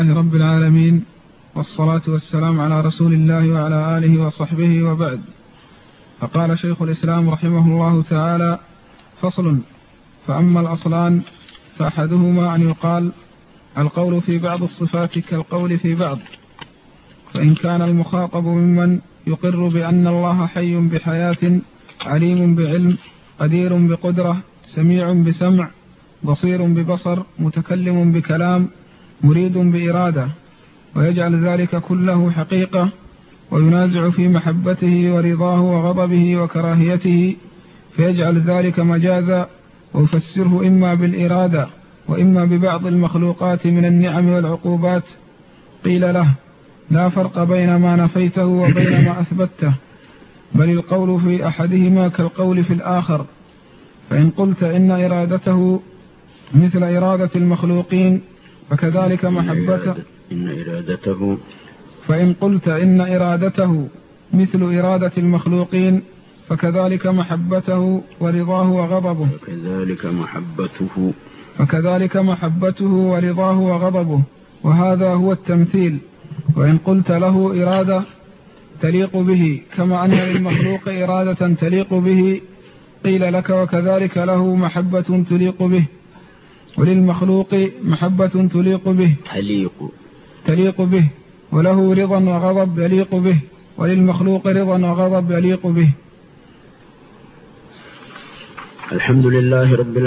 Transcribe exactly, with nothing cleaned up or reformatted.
رب العالمين، والصلاة والسلام على رسول الله وعلى آله وصحبه وبعد. فقال شيخ الإسلام رحمه الله تعالى: فصل. فأما الأصلان فأحدهما أن يقال القول في بعض الصفات كالقول في بعض، فإن كان المخاطب ممن يقر بأن الله حي بحياة، عليم بعلم، قدير بقدرة، سميع بسمع، بصير ببصر، متكلم بكلام، مريد بإرادة، ويجعل ذلك كله حقيقة، وينازع في محبته ورضاه وغضبه وكراهيته، فيجعل ذلك مجازا، ويفسره إما بالإرادة وإما ببعض المخلوقات من النعم والعقوبات، قيل له: لا فرق بين ما نفيته وبين ما أثبته، بل القول في أحدهما كالقول في الآخر. فإن قلت إن إرادته مثل إرادة المخلوقين فكذلك محبته إن إرادته فإن قلت إن إرادته مثل إرادة المخلوقين فكذلك محبته ورضاه وغضبه فكذلك محبته فكذلك محبته ورضاه وغضبه وهذا هو التمثيل. وإن قلت له إرادة تليق به كما أن للمخلوق إرادة تليق به، قيل لك: وكذلك له محبة تليق به، وللمخلوق محبة تليق به تليق تليق به وله رضا وغضب يليق به، وللمخلوق رضا وغضب يليق به. الحمد لله رب العالمين.